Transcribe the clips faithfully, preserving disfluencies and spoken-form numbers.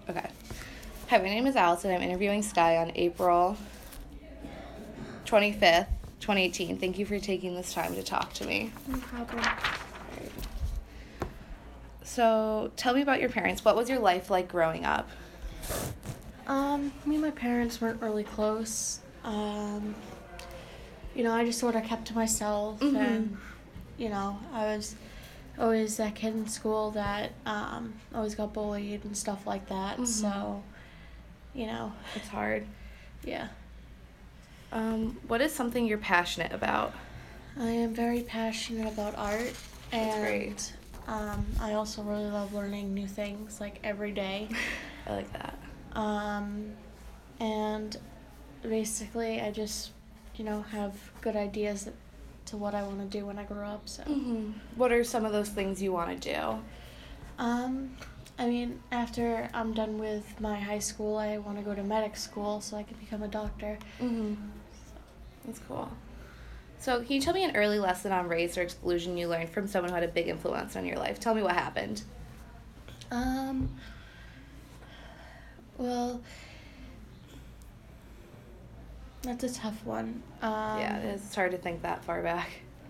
Okay. Hi, my name is Allison. I'm interviewing Sky on April twenty-fifth, twenty eighteen. Thank you for taking this time to talk to me. No problem. So, tell me about your parents. What was your life like growing up? Um, me and my parents weren't really close. Um, you know, I just sort of kept to myself, Mhm. and, you know, I was always that kid in school that um, always got bullied and stuff like that, Mhm. so, you know, It's hard. yeah. Um, what is something you're passionate about? I am very passionate about art, and great. Um, I also really love learning new things, like, every day. I like that. Um, and basically, I just, you know, have good ideas to what I want to do when I grow up. So, Mm-hmm. What are some of those things you want to do? um, I mean, after I'm done with my high school, I want to go to medic school so I can become a doctor. Mm-hmm. That's cool. So, can you tell me an early lesson on race or exclusion you learned from someone who had a big influence on your life? Tell me what happened. Um, well, that's a tough one. Um, Yeah, it's hard to think that far back.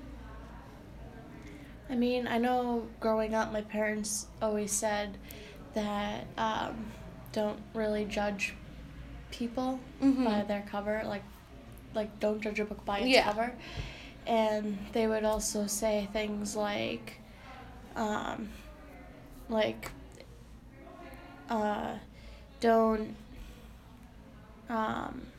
I mean, I know growing up, my parents always said that um, don't really judge people Mhm. by their cover, like, like don't judge a book by its Yeah. cover. And they would also say things like, um, like, uh, don't, um,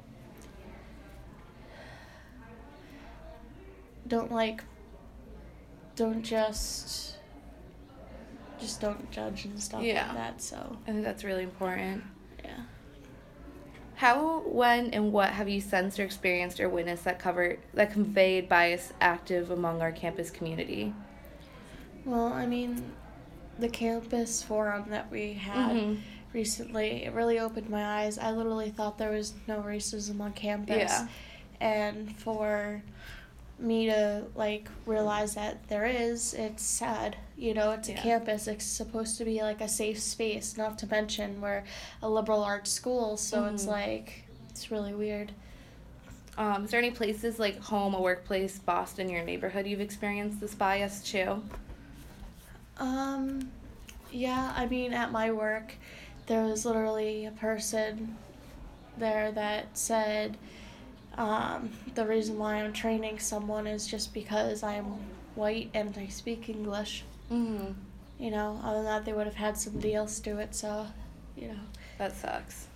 don't like, don't just, just don't judge and stuff Yeah. like that. So I think that's really important. yeah. How, when, and what have you sensed or experienced or witnessed that cover that conveyed bias active among our campus community? Well, I mean, the campus forum that we had Mhm. recently, it really opened my eyes. I literally thought there was no racism on campus. Yeah. And for me to, like, realize that there is, it's sad. You know, it's a Yeah. campus. It's supposed to be, like, a safe space, not to mention we're a liberal arts school, so it's, Mhm. like, it's really weird. Um, is there any places like home, a workplace, Boston, your neighborhood you've experienced this bias too? Um, yeah, I mean, at my work, there was literally a person there that said, um, the reason why I'm training someone is just because I'm white and I speak English. Mm-hmm. You know, other than that, they would have had somebody else do it, so, you know. That sucks.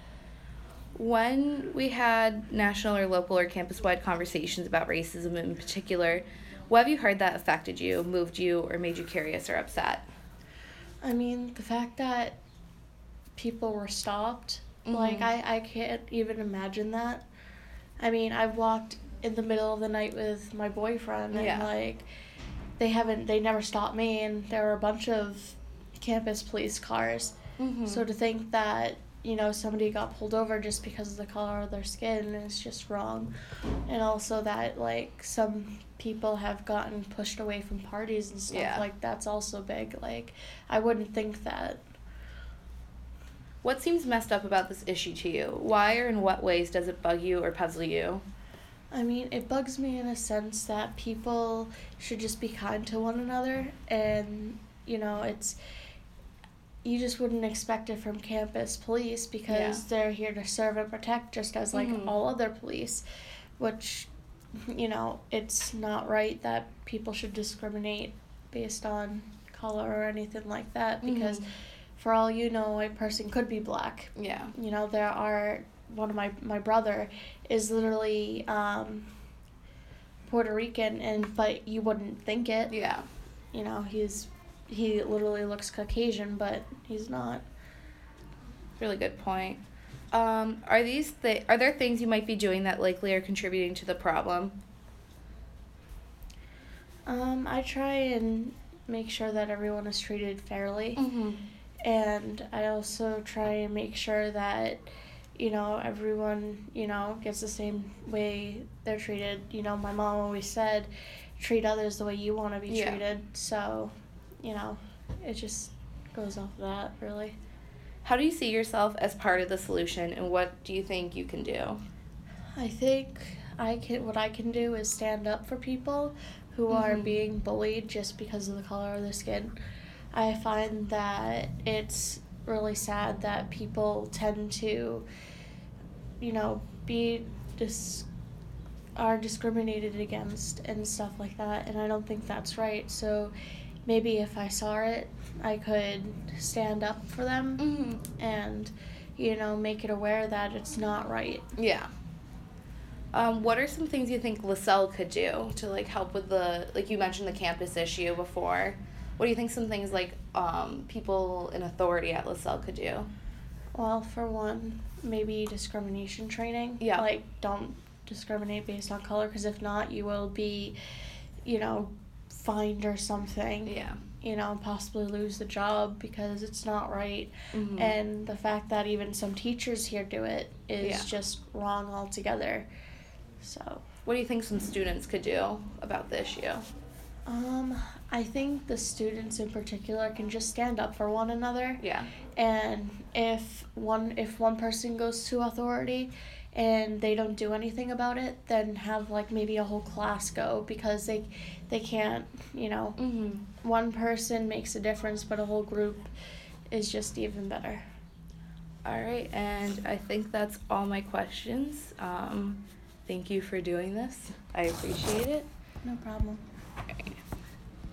When we had national or local or campus-wide conversations about racism in particular, what have you heard that affected you, moved you, or made you curious or upset? I mean, the fact that people were stopped, Mhm. like, I, I can't even imagine that. I mean, I've walked in the middle of the night with my boyfriend, and, Yeah. like, they haven't, they never stopped me, and there were a bunch of campus police cars. Mm-hmm. So to think that, you know, somebody got pulled over just because of the color of their skin is just wrong. And also that, like, some people have gotten pushed away from parties and stuff, Yeah. like, that's also big. Like, I wouldn't think that. What seems messed up about this issue to you? Why or in what ways does it bug you or puzzle you? I mean, it bugs me in a sense that people should just be kind to one another, and, you know, it's, you just wouldn't expect it from campus police because Yeah. they're here to serve and protect just as, like, Mhm. all other police, which, you know, it's not right that people should discriminate based on color or anything like that, because Mhm. for all you know, a person could be black. Yeah. You know, there are, one of my, my brother is literally um, Puerto Rican, and but you wouldn't think it. Yeah. You know, he's, he literally looks Caucasian, but he's not. Really good point. Um, are these th- are there things you might be doing that likely are contributing to the problem? Um, I try and make sure that everyone is treated fairly. Mm-hmm. And I also try and make sure that, you know, everyone, you know, gets the same way they're treated. You know, my mom always said, treat others the way you want to be Yeah. treated. So, you know, it just goes off of that, really. How do you see yourself as part of the solution, and what do you think you can do? I think I can. What I can do is stand up for people who mm-hmm. are being bullied just because of the color of their skin. I find that it's really sad that people tend to, you know, be dis- are discriminated against and stuff like that, and I don't think that's right. So maybe if I saw it, I could stand up for them mm-hmm. and, you know, make it aware that it's not right. Yeah. Um, what are some things you think LaSalle could do to, like, help with the, like you mentioned the campus issue before. What do you think some things, like, um, people in authority at LaSalle could do? Well, for one, maybe discrimination training. Yeah. Like, don't discriminate based on color, because if not, you will be, you know, fined or something. Yeah. You know, possibly lose the job because it's not right. Mm-hmm. And the fact that even some teachers here do it is yeah. just wrong altogether. So. What do you think some students could do about the issue? Um, I think the students in particular can just stand up for one another. Yeah. And if one if one person goes to authority and they don't do anything about it, then have, like, maybe a whole class go, because they they can't, you know, mm-hmm. one person makes a difference, but a whole group is just even better. All right, and I think that's all my questions. Um, thank you for doing this. I appreciate it. No problem. All right.